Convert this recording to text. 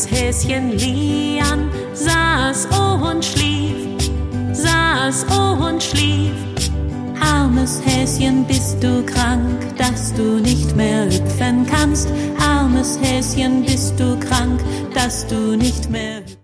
Kleines Häschen Lian saß und schlief. Armes Häschen, bist du krank, dass du nicht mehr hüpfen kannst? Armes Häschen, bist du krank, dass du nicht mehr hüpfen kannst?